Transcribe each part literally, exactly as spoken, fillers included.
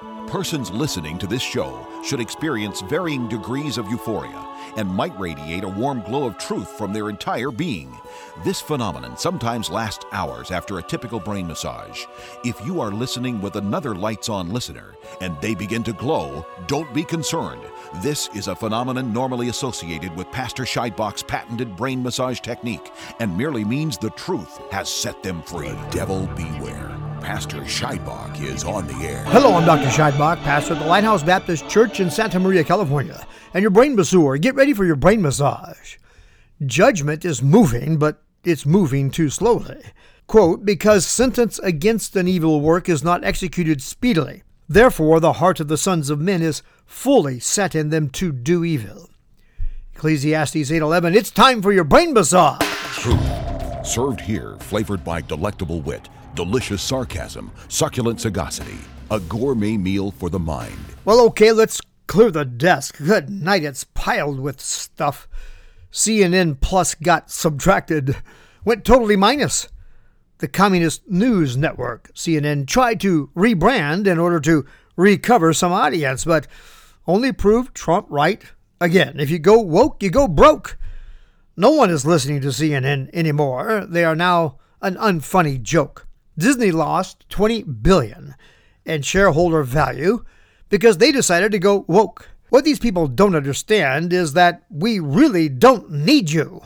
Persons listening to this show should experience varying degrees of euphoria and might radiate a warm glow of truth from their entire being. This phenomenon sometimes lasts hours after a typical brain massage. If you are listening with another lights-on listener and they begin to glow, don't be concerned. This is a phenomenon normally associated with Pastor Scheidbach's patented brain massage technique and merely means the truth has set them free. The devil beware. Pastor Scheidbach is on the air. Hello, I'm Doctor Scheidbach, pastor at the Lighthouse Baptist Church in Santa Maria, California, and your brain masseur. Get ready for your brain massage. Judgment is moving, but it's moving too slowly. Quote, because sentence against an evil work is not executed speedily. Therefore, the heart of the sons of men is fully set in them to do evil. Ecclesiastes eight eleven, it's time for your brain massage. Truth, served here, flavored by delectable wit, delicious sarcasm, succulent sagacity, a gourmet meal for the mind. Well, okay, let's clear the desk. Good night, it's piled with stuff. C N N Plus got subtracted, went totally minus. The Communist News Network, C N N, tried to rebrand in order to recover some audience, but only proved Trump right again. If you go woke, you go broke. No one is listening to C N N anymore. They are now an unfunny joke. Disney lost twenty billion dollars in shareholder value because they decided to go woke. What these people don't understand is that we really don't need you.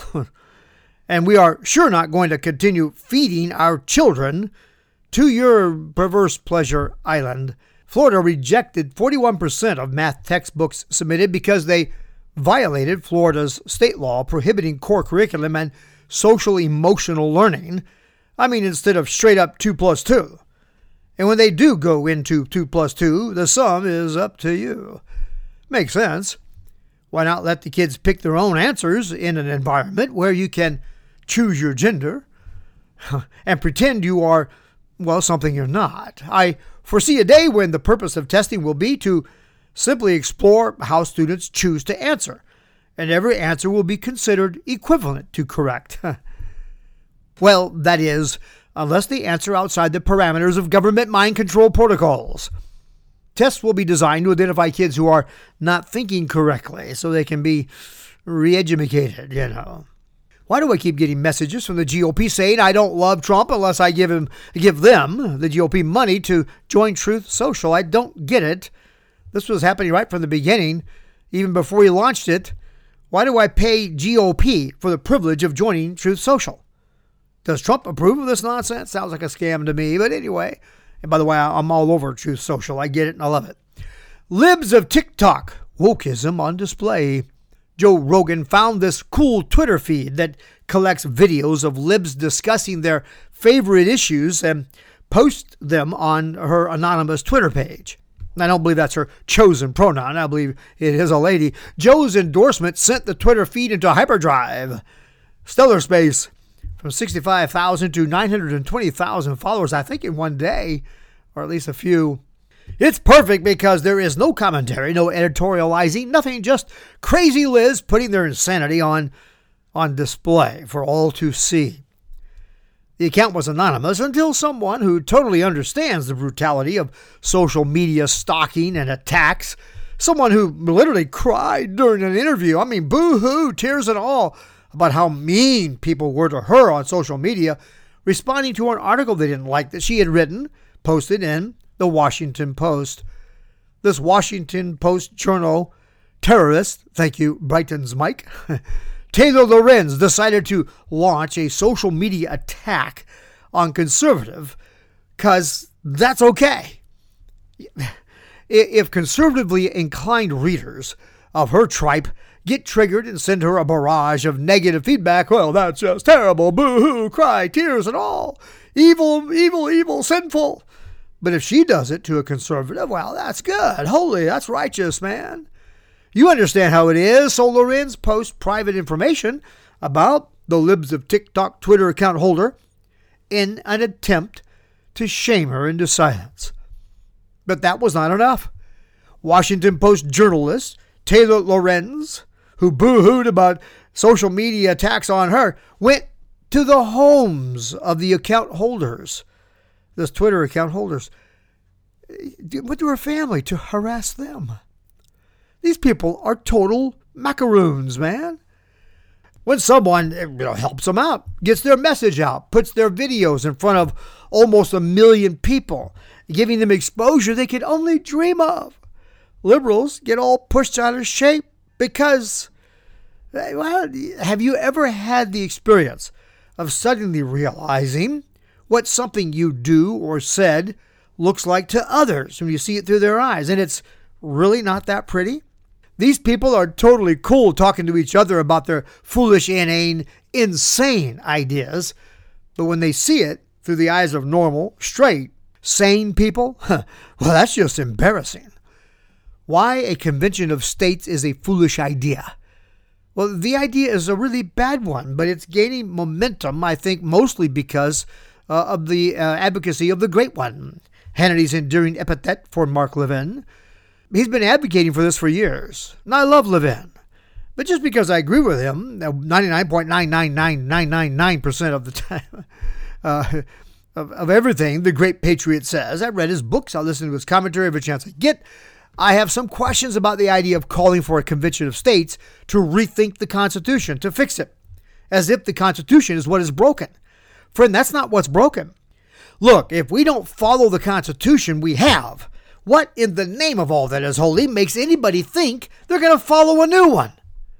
And we are sure not going to continue feeding our children to your perverse pleasure island. Florida rejected forty-one percent of math textbooks submitted because they violated Florida's state law prohibiting core curriculum and social emotional learning. I mean, instead of straight up two plus two. And when they do go into two plus two, the sum is up to you. Makes sense. Why not let the kids pick their own answers in an environment where you can choose your gender and pretend you are, well, something you're not? I foresee a day when the purpose of testing will be to simply explore how students choose to answer, and every answer will be considered equivalent to correct. Well, that is, unless they answer outside the parameters of government mind control protocols. Tests will be designed to identify kids who are not thinking correctly so they can be re-educated, you know. Why do I keep getting messages from the G O P saying I don't love Trump unless I give him, give them, the G O P, money to join Truth Social? I don't get it. This was happening right from the beginning, even before he launched it. Why do I pay G O P for the privilege of joining Truth Social? Does Trump approve of this nonsense? Sounds like a scam to me, but anyway. And by the way, I'm all over Truth Social. I get it and I love it. Libs of TikTok, wokeism on display. Joe Rogan found this cool Twitter feed that collects videos of libs discussing their favorite issues and posts them on her anonymous Twitter page. I don't believe that's her chosen pronoun. I believe it is a lady. Joe's endorsement sent the Twitter feed into hyperdrive. Stellar space. From sixty-five thousand to nine hundred twenty thousand followers, I think, in one day, or at least a few. It's perfect because there is no commentary, no editorializing, nothing, just crazy Liz putting their insanity on, on display for all to see. The account was anonymous until someone who totally understands the brutality of social media stalking and attacks, someone who literally cried during an interview, I mean, boo-hoo, tears and all, about how mean people were to her on social media, responding to an article they didn't like that she had written, posted in the Washington Post. This Washington Post journal terrorist, thank you, Brighton's Mike, Taylor Lorenz, decided to launch a social media attack on conservative because that's okay. If conservatively inclined readers of her tripe get triggered and send her a barrage of negative feedback, well, that's just terrible, boo-hoo, cry, tears and all, evil, evil, evil, sinful. But if she does it to a conservative, well, that's good, holy, that's righteous, man. You understand how it is, so Lorenz posts private information about the Libs of TikTok Twitter account holder in an attempt to shame her into silence. But that was not enough. Washington Post journalist Taylor Lorenz, who boo-hooed about social media attacks on her, went to the homes of the account holders, this Twitter account holders, with her family to harass them. These people are total macaroons, man. When someone you know, helps them out, gets their message out, puts their videos in front of almost a million people, giving them exposure they could only dream of, liberals get all pushed out of shape because, well, have you ever had the experience of suddenly realizing what something you do or said looks like to others when you see it through their eyes, and it's really not that pretty? These people are totally cool talking to each other about their foolish, inane, insane ideas, but when they see it through the eyes of normal, straight, sane people, well, that's just embarrassing. Why a convention of states is a foolish idea? Well, the idea is a really bad one, but it's gaining momentum, I think, mostly because uh, of the uh, advocacy of the Great One, Hannity's endearing epithet for Mark Levin. He's been advocating for this for years, and I love Levin. But just because I agree with him ninety-nine point nine nine nine nine nine nine percent of the time, uh, of, of everything the great patriot says, I read his books, I listen to his commentary every chance I get, I have some questions about the idea of calling for a convention of states to rethink the Constitution, to fix it, as if the Constitution is what is broken. Friend, that's not what's broken. Look, if we don't follow the Constitution we have, what in the name of all that is holy makes anybody think they're going to follow a new one?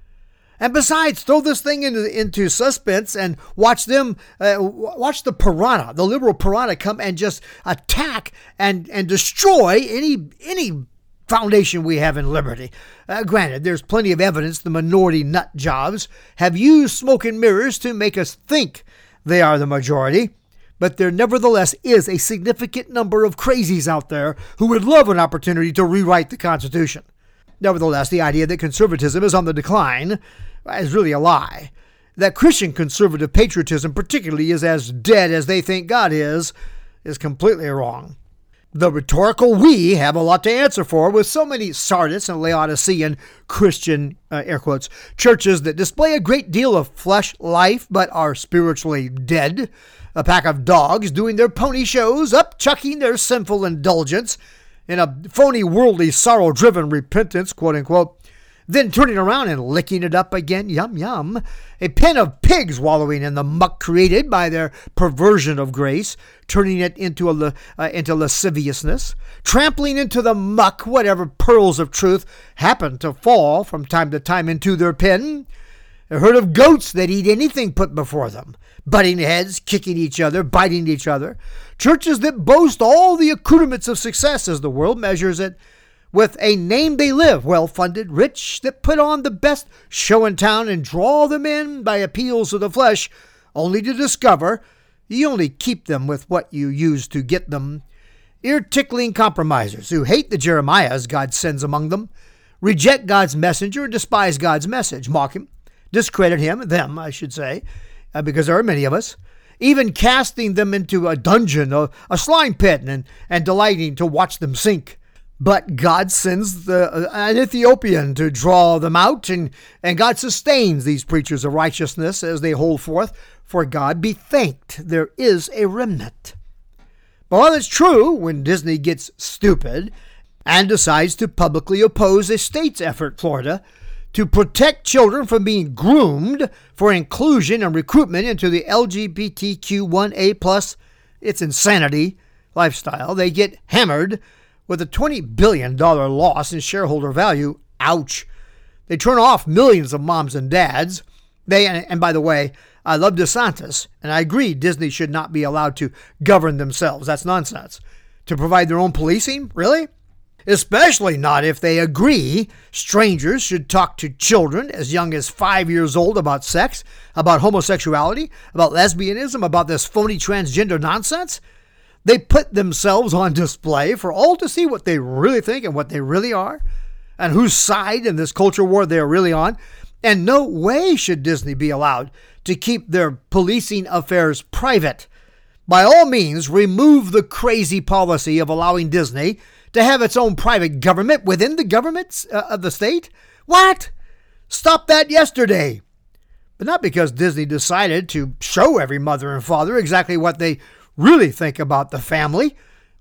And besides, throw this thing into, into suspense and watch them, uh, watch the piranha, the liberal piranha come and just attack and, and destroy any, any foundation we have in liberty. Uh, granted, there's plenty of evidence the minority nut jobs have used smoke and mirrors to make us think they are the majority. But there nevertheless is a significant number of crazies out there who would love an opportunity to rewrite the Constitution. Nevertheless, the idea that conservatism is on the decline is really a lie. That Christian conservative patriotism particularly is as dead as they think God is, is completely wrong. The rhetorical we have a lot to answer for with so many Sardis and Laodicean Christian, uh, air quotes, churches that display a great deal of flesh life but are spiritually dead. A pack of dogs doing their pony shows, upchucking their sinful indulgence in a phony worldly sorrow-driven repentance, quote-unquote, then turning around and licking it up again, yum, yum. A pen of pigs wallowing in the muck created by their perversion of grace, turning it into, a, uh, into lasciviousness, trampling into the muck whatever pearls of truth happen to fall from time to time into their pen. A herd of goats that eat anything put before them, butting heads, kicking each other, biting each other. Churches that boast all the accoutrements of success as the world measures it, with a name they live, well-funded, rich, that put on the best show in town and draw them in by appeals of the flesh, only to discover you only keep them with what you use to get them. Ear-tickling compromisers who hate the Jeremiahs God sends among them, reject God's messenger and despise God's message, mock him, discredit him, them, I should say, uh, because there are many of us, even casting them into a dungeon, a, a slime pit, and, and delighting to watch them sink. But God sends the, uh, an Ethiopian to draw them out, and, and God sustains these preachers of righteousness as they hold forth. For God be thanked, there is a remnant. But while it's true, when Disney gets stupid and decides to publicly oppose a state's effort, Florida, to protect children from being groomed for inclusion and recruitment into the L G B T Q one A plus, it's insanity, lifestyle, they get hammered with a twenty billion dollars loss in shareholder value. Ouch. They turn off millions of moms and dads. They, and by the way, I love DeSantis, and I agree Disney should not be allowed to govern themselves. That's nonsense. To provide their own policing? Really? Especially not if they agree strangers should talk to children as young as five years old about sex, about homosexuality, about lesbianism, about this phony transgender nonsense. They put themselves on display for all to see what they really think and what they really are, and whose side in this culture war they are really on. And no way should Disney be allowed to keep their policing affairs private. By all means, remove the crazy policy of allowing Disney to have its own private government within the governments uh, of the state. What? Stop that yesterday. But not because Disney decided to show every mother and father exactly what they really think about the family.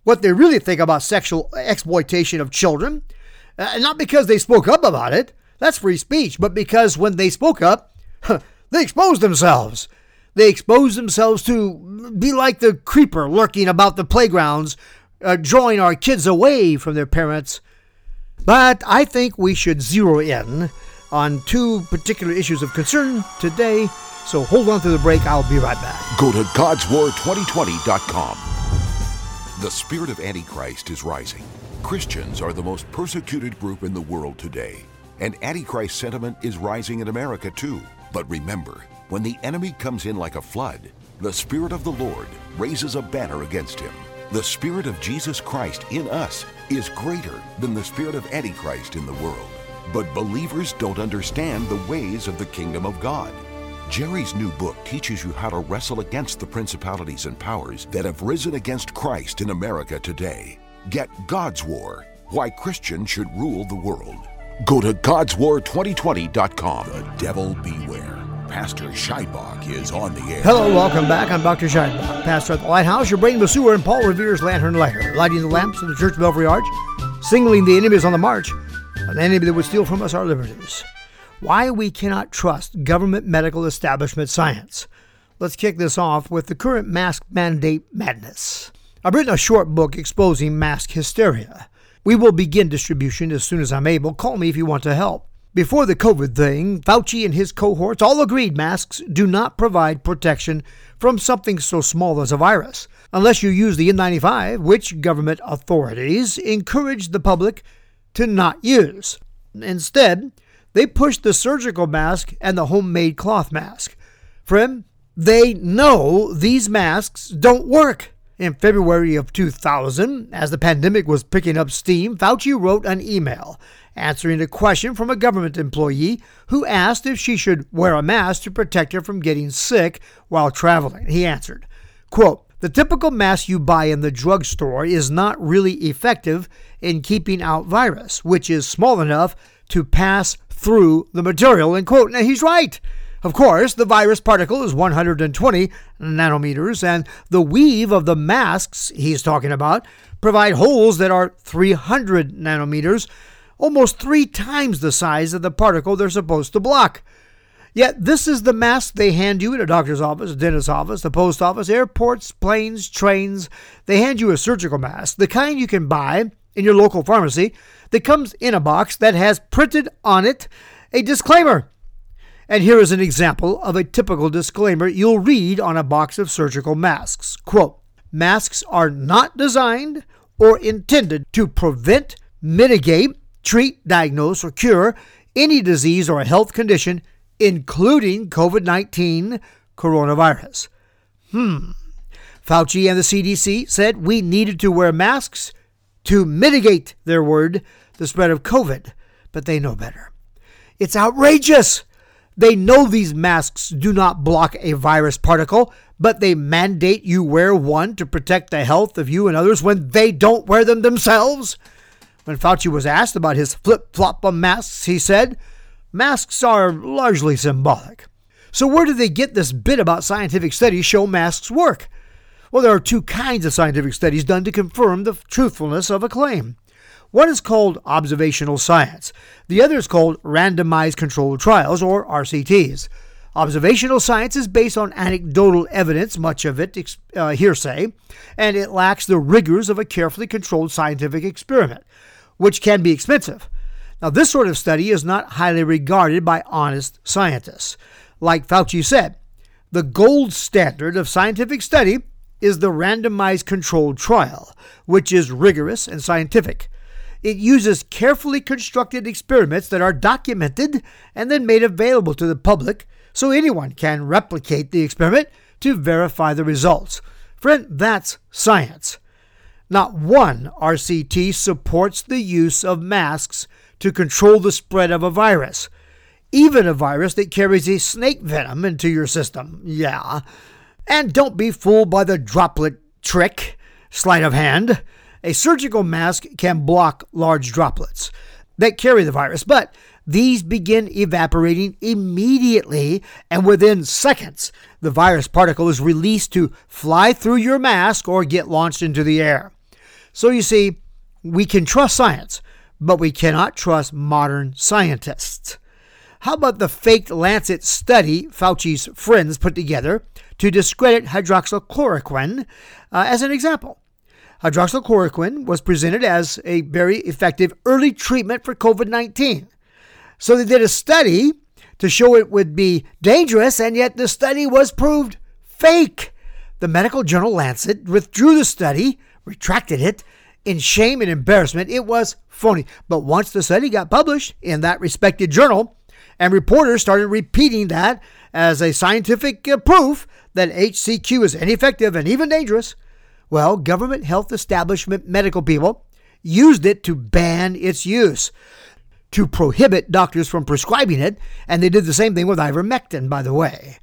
what they really think about sexual exploitation of children. Uh, not because they spoke up about it, that's free speech, but because when they spoke up, they exposed themselves. They exposed themselves to be like the creeper lurking about the playgrounds, uh, drawing our kids away from their parents. But I think we should zero in on two particular issues of concern today. So hold on to the break. I'll be right back. Go to gods war twenty twenty dot com. The spirit of Antichrist is rising. Christians are the most persecuted group in the world today. And Antichrist sentiment is rising in America too. But remember, when the enemy comes in like a flood, the Spirit of the Lord raises a banner against him. The Spirit of Jesus Christ in us is greater than the spirit of Antichrist in the world. But believers don't understand the ways of the kingdom of God. Jerry's new book teaches you how to wrestle against the principalities and powers that have risen against Christ in America today. Get God's War, Why Christians Should Rule the World. Go to gods war twenty twenty dot com. The devil beware. Pastor Scheibach is on the air. Hello, welcome back. I'm Doctor Scheibach, pastor at the Lighthouse, your brain masseur, and Paul Revere's Lantern Lighter, lighting the lamps of the church belfry arch, signaling the enemies on the march, an enemy that would steal from us our liberties. Why we cannot trust government medical establishment science. Let's kick this off with the current mask mandate madness. I've written a short book exposing mask hysteria. We will begin distribution as soon as I'm able. Call me if you want to help. Before the COVID thing, Fauci and his cohorts all agreed masks do not provide protection from something so small as a virus, unless you use the N ninety-five, which government authorities encouraged the public to not use. Instead, they pushed the surgical mask and the homemade cloth mask. Friend, they know these masks don't work. In February of two thousand, as the pandemic was picking up steam, Fauci wrote an email answering a question from a government employee who asked if she should wear a mask to protect her from getting sick while traveling. He answered, quote, "The typical mask you buy in the drugstore is not really effective in keeping out virus, which is small enough to pass through the material," end quote. Now, he's right. Of course, the virus particle is one hundred twenty nanometers, and the weave of the masks he's talking about provide holes that are three hundred nanometers, almost three times the size of the particle they're supposed to block. Yet this is the mask they hand you at a doctor's office, a dentist's office, the post office, airports, planes, trains. They hand you a surgical mask, the kind you can buy in your local pharmacy, that comes in a box that has printed on it a disclaimer. And here is an example of a typical disclaimer you'll read on a box of surgical masks. Quote, "Masks are not designed or intended to prevent, mitigate, treat, diagnose, or cure any disease or health condition, including COVID nineteen coronavirus." Hmm. Fauci and the C D C said we needed to wear masks to mitigate, their word, the spread of COVID, but they know better. It's outrageous. They know these masks do not block a virus particle, but they mandate you wear one to protect the health of you and others when they don't wear them themselves. When Fauci was asked about his flip-flop masks, he said, "Masks are largely symbolic." So where do they get this bit about scientific studies show masks work? Well, there are two kinds of scientific studies done to confirm the truthfulness of a claim. One is called observational science. The other is called randomized controlled trials, or R C Ts. Observational science is based on anecdotal evidence, much of it uh, hearsay, and it lacks the rigors of a carefully controlled scientific experiment, which can be expensive. Now, this sort of study is not highly regarded by honest scientists. Like Fauci said, the gold standard of scientific study is the randomized controlled trial, which is rigorous and scientific. It uses carefully constructed experiments that are documented and then made available to the public so anyone can replicate the experiment to verify the results. Friend, that's science. Not one R C T supports the use of masks to control the spread of a virus, even a virus that carries a snake venom into your system. Yeah. And don't be fooled by the droplet trick, sleight of hand. A surgical mask can block large droplets that carry the virus, but these begin evaporating immediately, and within seconds, the virus particle is released to fly through your mask or get launched into the air. So you see, we can trust science, but we cannot trust modern scientists. How about the faked Lancet study Fauci's friends put together to discredit hydroxychloroquine uh, as an example? Hydroxychloroquine was presented as a very effective early treatment for covid nineteen. So they did a study to show it would be dangerous, and yet the study was proved fake. The medical journal Lancet withdrew the study, retracted it, in shame and embarrassment. It was phony. But once the study got published in that respected journal, and reporters started repeating that as a scientific uh, proof that H C Q is ineffective and even dangerous, well, government health establishment medical people used it to ban its use, to prohibit doctors from prescribing it, and they did the same thing with ivermectin, by the way.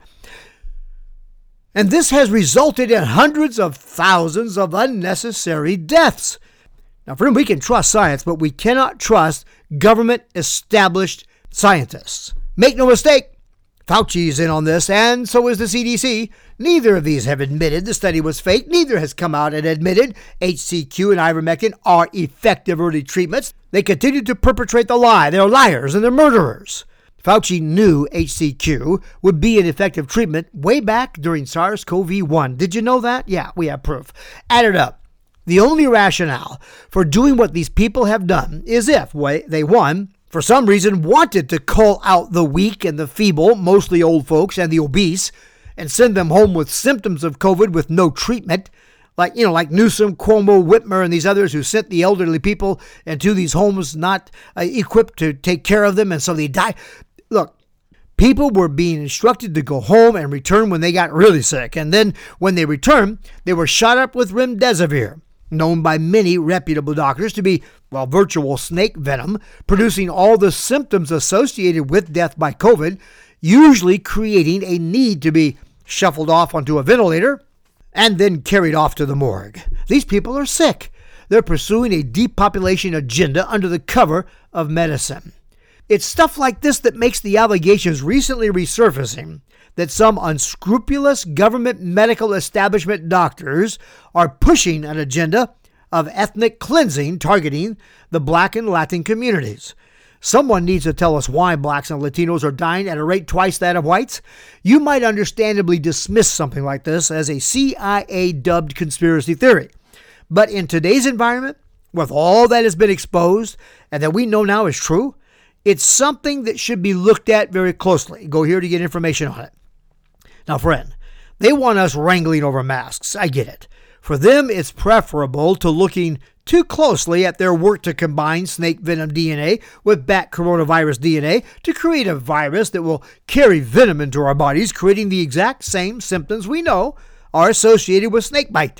And this has resulted in hundreds of thousands of unnecessary deaths. Now, friend, we can trust science, but we cannot trust government-established scientists. Make no mistake, Fauci's in on this, and so is the C D C. Neither of these have admitted the study was fake. Neither has come out and admitted H C Q and ivermectin are effective early treatments. They continue to perpetrate the lie. They're liars and they're murderers. Fauci knew H C Q would be an effective treatment way back during SARS-C o V one. Did you know that? Yeah, we have proof. Add it up. The only rationale for doing what these people have done is if they, one, for some reason wanted to call out the weak and the feeble, mostly old folks, and the obese, and send them home with symptoms of COVID with no treatment, like, you know, like Newsom, Cuomo, Whitmer, and these others who sent the elderly people into these homes not uh, equipped to take care of them, and so they die. Look, people were being instructed to go home and return when they got really sick, and then when they returned, they were shot up with remdesivir, known by many reputable doctors to be, well, virtual snake venom, producing all the symptoms associated with death by COVID, usually creating a need to be shuffled off onto a ventilator and then carried off to the morgue. These people are sick. They're pursuing a depopulation agenda under the cover of medicine. It's stuff like this that makes the allegations recently resurfacing that some unscrupulous government medical establishment doctors are pushing an agenda of ethnic cleansing targeting the Black and Latin communities. Someone needs to tell us why blacks and Latinos are dying at a rate twice that of whites. You might understandably dismiss something like this as a C I A-dubbed conspiracy theory. But in today's environment, with all that has been exposed and that we know now is true, it's something that should be looked at very closely. Go here to get information on it. Now, friend, they want us wrangling over masks. I get it. For them, it's preferable to looking too closely at their work to combine snake venom D N A with bat coronavirus D N A to create a virus that will carry venom into our bodies, creating the exact same symptoms we know are associated with snakebite.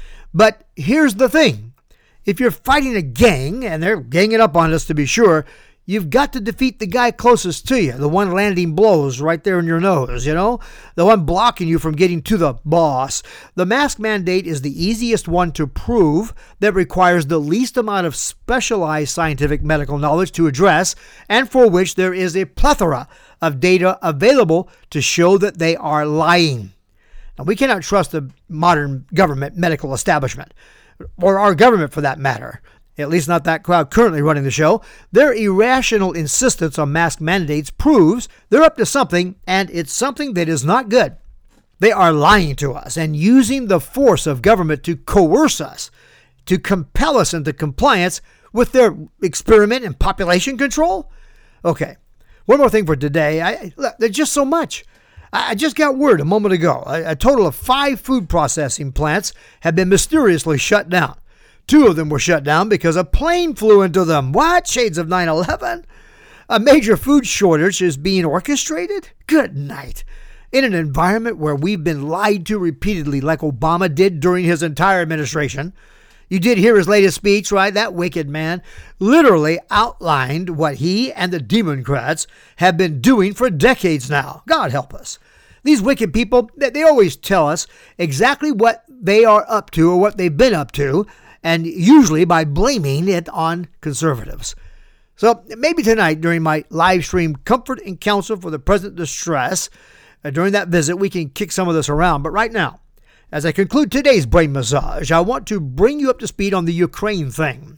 But here's the thing. If you're fighting a gang, and they're ganging up on us to be sure, you've got to defeat the guy closest to you, the one landing blows right there in your nose, you know, the one blocking you from getting to the boss. The mask mandate is the easiest one to prove that requires the least amount of specialized scientific medical knowledge to address, and for which there is a plethora of data available to show that they are lying. Now, we cannot trust the modern government medical establishment, or our government for that matter. At least not that crowd currently running the show. Their irrational insistence on mask mandates proves they're up to something, and it's something that is not good. They are lying to us and using the force of government to coerce us, to compel us into compliance with their experiment in population control. Okay, one more thing for today. I, look, there's just so much. I just got word a moment ago. A, a total of five food processing plants have been mysteriously shut down. Two of them were shut down because a plane flew into them. What? Shades of nine eleven? A major food shortage is being orchestrated? Good night. In an environment where we've been lied to repeatedly like Obama did during his entire administration. You did hear his latest speech, right? That wicked man literally outlined what he and the Democrats have been doing for decades now. God help us. These wicked people, they always tell us exactly what they are up to or what they've been up to, and usually by blaming it on conservatives. So maybe tonight during my live stream Comfort and Counsel for the Present Distress, uh, during that visit, we can kick some of this around. But right now, As I conclude today's brain massage, I want to bring you up to speed on the Ukraine thing.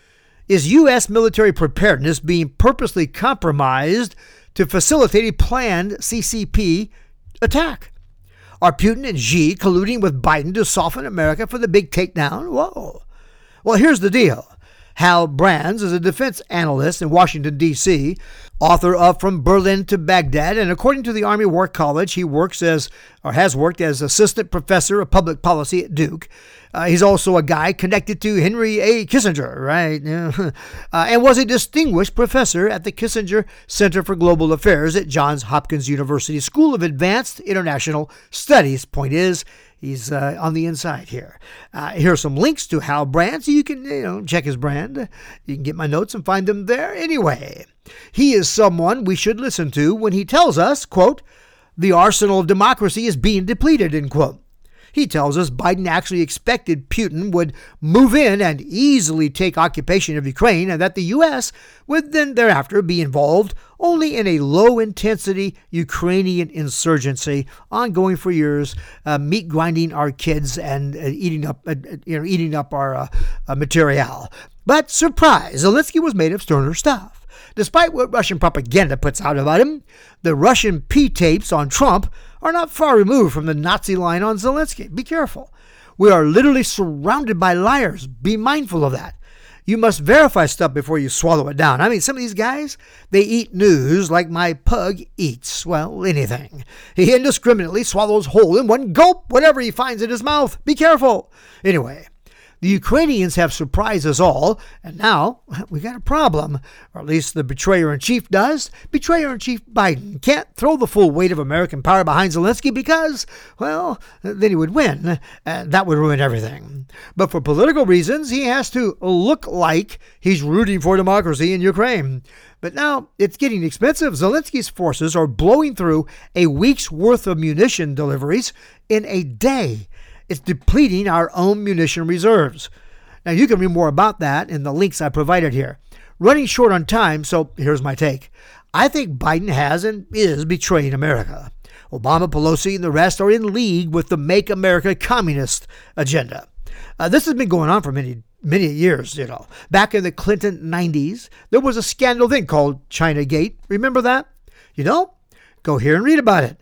Is U S military preparedness being purposely compromised to facilitate a planned C C P attack? Are Putin and Xi colluding with Biden to soften America for the big takedown? Whoa. Well, here's the deal. Hal Brands is a defense analyst in Washington, D C, author of From Berlin to Baghdad, and according to the Army War College, he works as, or has worked as assistant professor of public policy at Duke. Uh, he's also a guy connected to Henry A. Kissinger, right? uh, and was a distinguished professor at the Kissinger Center for Global Affairs at Johns Hopkins University School of Advanced International Studies. Point is, he's uh, on the inside here. Uh, here are some links to Hal Brands, so you can you know check his brand. You can get my notes and find them there. Anyway, he is someone we should listen to when he tells us, quote, the arsenal of democracy is being depleted, end quote. He tells us Biden actually expected Putin would move in and easily take occupation of Ukraine, and that the U S would then thereafter be involved only in a low-intensity Ukrainian insurgency ongoing for years, uh, meat grinding our kids and uh, eating up, uh, you know, eating up our uh, uh, material. But surprise, Zelensky was made of sterner stuff. Despite what Russian propaganda puts out about him, the Russian P-tapes on Trump are not far removed from the Nazi line on Zelensky. Be careful. We are literally surrounded by liars. Be mindful of that. You must verify stuff before you swallow it down. I mean, some of these guys, they eat news like my pug eats, well, anything. He indiscriminately swallows whole in one gulp whatever he finds in his mouth. Be careful. Anyway, the Ukrainians have surprised us all, and now we got a problem, or at least the betrayer-in-chief does. Betrayer-in-chief Biden can't throw the full weight of American power behind Zelensky because, well, then he would win, and that would ruin everything. But for political reasons, he has to look like he's rooting for democracy in Ukraine. But now it's getting expensive. Zelensky's forces are blowing through a week's worth of munition deliveries in a day. It's depleting our own munition reserves. Now, you can read more about that in the links I provided here. Running short on time, so here's my take. I think Biden has and is betraying America. Obama, Pelosi, and the rest are in league with the Make America Communist agenda. Uh, this has been going on for many, many years, you know. Back in the Clinton nineties, there was a scandal thing called Chinagate. Remember that? You know? Go here and read about it.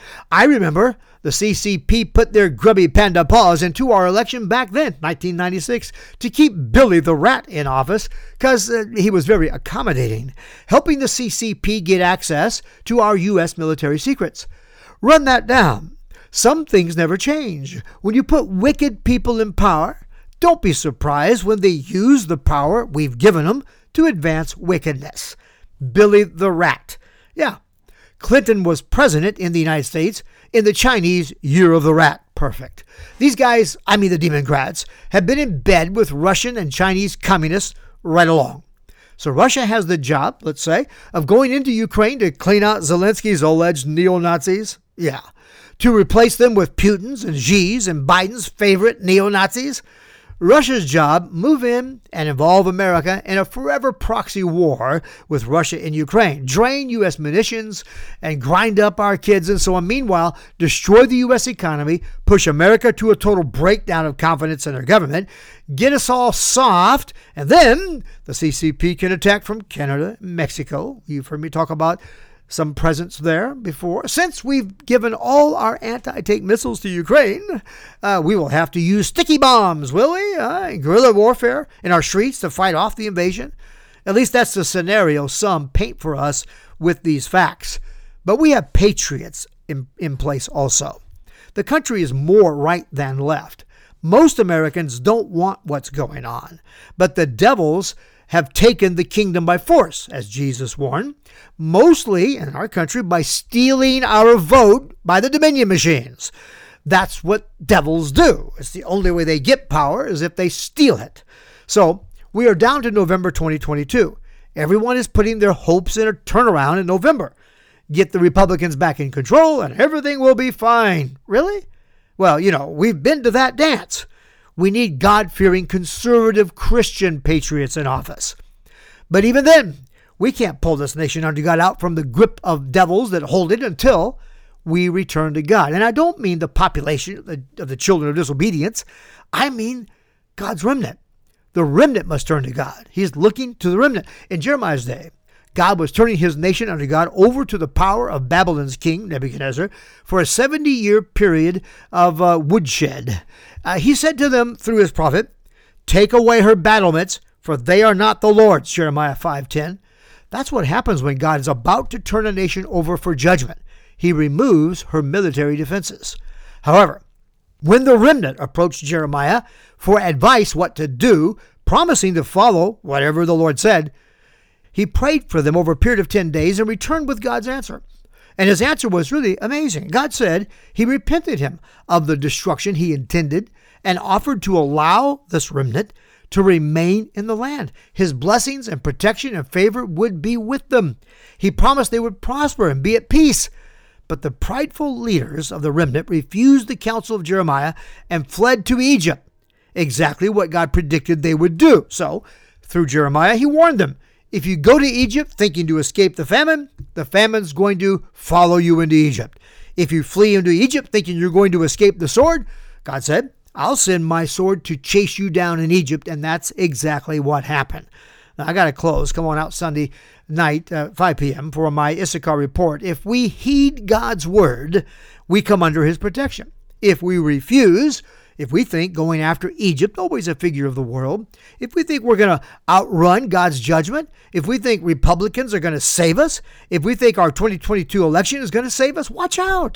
I remember the C C P put their grubby panda paws into our election back then, nineteen ninety-six, to keep Billy the Rat in office because uh, he was very accommodating, helping the C C P get access to our U S military secrets. Run that down. Some things never change. When you put wicked people in power, don't be surprised when they use the power we've given them to advance wickedness. Billy the Rat. Yeah. Clinton was president in the United States in the Chinese Year of the Rat. Perfect. These guys, I mean the Democrats, have been in bed with Russian and Chinese communists right along. So Russia has the job, let's say, of going into Ukraine to clean out Zelensky's alleged neo-Nazis. Yeah. To replace them with Putin's and Xi's and Biden's favorite neo-Nazis. Russia's job, move in and involve America in a forever proxy war with Russia in Ukraine, drain U S munitions and grind up our kids and so on. Meanwhile, destroy the U S economy, push America to a total breakdown of confidence in their government, get us all soft, and then the C C P can attack from Canada, Mexico. You've heard me talk about some presence there before. Since we've given all our anti-tank missiles to Ukraine, uh, we will have to use sticky bombs, will we? Uh, guerrilla warfare in our streets to fight off the invasion. At least that's the scenario some paint for us with these facts. But we have patriots in, in place also. The country is more right than left. Most Americans don't want what's going on, but the devils have taken the kingdom by force, as Jesus warned, mostly in our country by stealing our vote by the Dominion machines. That's what devils do. It's the only way they get power is if they steal it. So we are down to November twenty twenty-two. Everyone is putting their hopes in a turnaround in November. Get the Republicans back in control and everything will be fine. Really? Well, you know, we've been to that dance. We need God-fearing, conservative Christian patriots in office. But even then, we can't pull this nation under God out from the grip of devils that hold it until we return to God. And I don't mean the population of the, of the children of disobedience. I mean God's remnant. The remnant must turn to God. He's looking to the remnant. In Jeremiah's day, God was turning his nation under God over to the power of Babylon's king, Nebuchadnezzar, for a seventy-year period of uh, woodshed. Uh, he said to them through his prophet, "Take away her battlements, for they are not the Lord's," Jeremiah five ten. That's what happens when God is about to turn a nation over for judgment. He removes her military defenses. However, when the remnant approached Jeremiah for advice what to do, promising to follow whatever the Lord said, he prayed for them over a period of ten days and returned with God's answer. And his answer was really amazing. God said he repented him of the destruction he intended and offered to allow this remnant to remain in the land. His blessings and protection and favor would be with them. He promised they would prosper and be at peace. But the prideful leaders of the remnant refused the counsel of Jeremiah and fled to Egypt, exactly what God predicted they would do. So, through Jeremiah, he warned them, if you go to Egypt thinking to escape the famine, the famine's going to follow you into Egypt. If you flee into Egypt thinking you're going to escape the sword, God said, I'll send my sword to chase you down in Egypt, and that's exactly what happened. Now, I got to close. Come on out Sunday night, uh, five p.m., for my Issachar report. If we heed God's word, we come under his protection. If we refuse, if we think going after Egypt, always a figure of the world, if we think we're going to outrun God's judgment, if we think Republicans are going to save us, if we think our twenty twenty-two election is going to save us, watch out.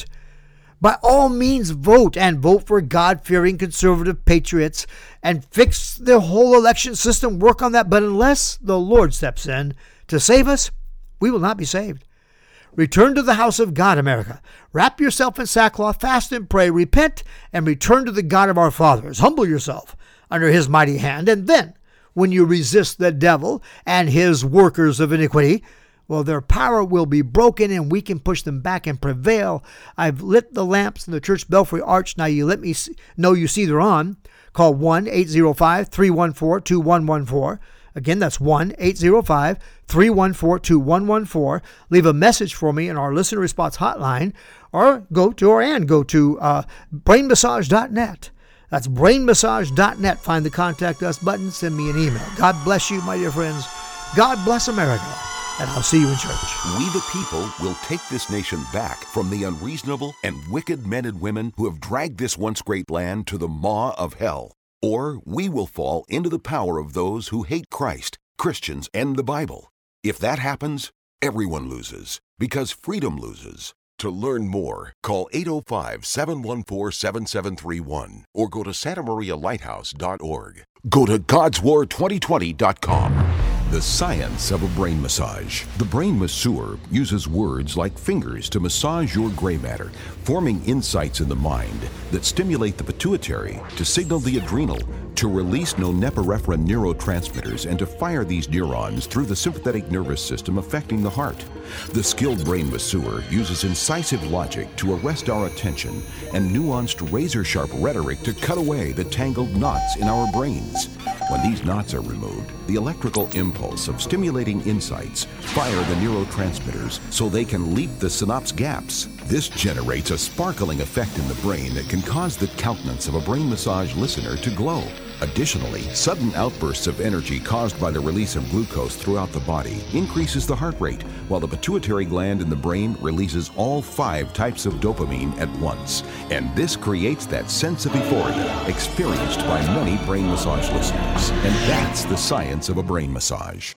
By all means, vote and vote for God-fearing conservative patriots and fix the whole election system, work on that. But unless the Lord steps in to save us, we will not be saved. Return to the house of God, America. Wrap yourself in sackcloth, fast and pray, repent, and return to the God of our fathers. Humble yourself under his mighty hand. And then, when you resist the devil and his workers of iniquity, well, their power will be broken and we can push them back and prevail. I've lit the lamps in the church belfry arch. Now you let me see, know you see they're on. Call one eight zero five, three one four, two one one four. Again, that's one eight zero five, three one four, two one one four. Leave a message for me in our listener response hotline, or go to or and go to uh, brain massage dot net. That's brain massage dot net. Find the Contact Us button. Send me an email. God bless you, my dear friends. God bless America. And I'll see you in church. We the people will take this nation back from the unreasonable and wicked men and women who have dragged this once great land to the maw of hell. Or we will fall into the power of those who hate Christ, Christians, and the Bible. If that happens, everyone loses, because freedom loses. To learn more, call eight oh five, seven one four, seven seven three one or go to santa maria lighthouse dot org. Go to gods war twenty twenty dot com. The science of a brain massage. The brain masseur uses words like fingers to massage your gray matter, forming insights in the mind that stimulate the pituitary to signal the adrenal to release norepinephrine neurotransmitters and to fire these neurons through the sympathetic nervous system affecting the heart. The skilled brain masseur uses incisive logic to arrest our attention and nuanced razor-sharp rhetoric to cut away the tangled knots in our brains. When these knots are removed, the electrical impulse of stimulating insights fire the neurotransmitters so they can leap the synapse gaps. This generates a sparkling effect in the brain that can cause the countenance of a brain massage listener to glow. Additionally, sudden outbursts of energy caused by the release of glucose throughout the body increases the heart rate, while the pituitary gland in the brain releases all five types of dopamine at once. And this creates that sense of euphoria experienced by many brain massage listeners. And that's the science of a brain massage.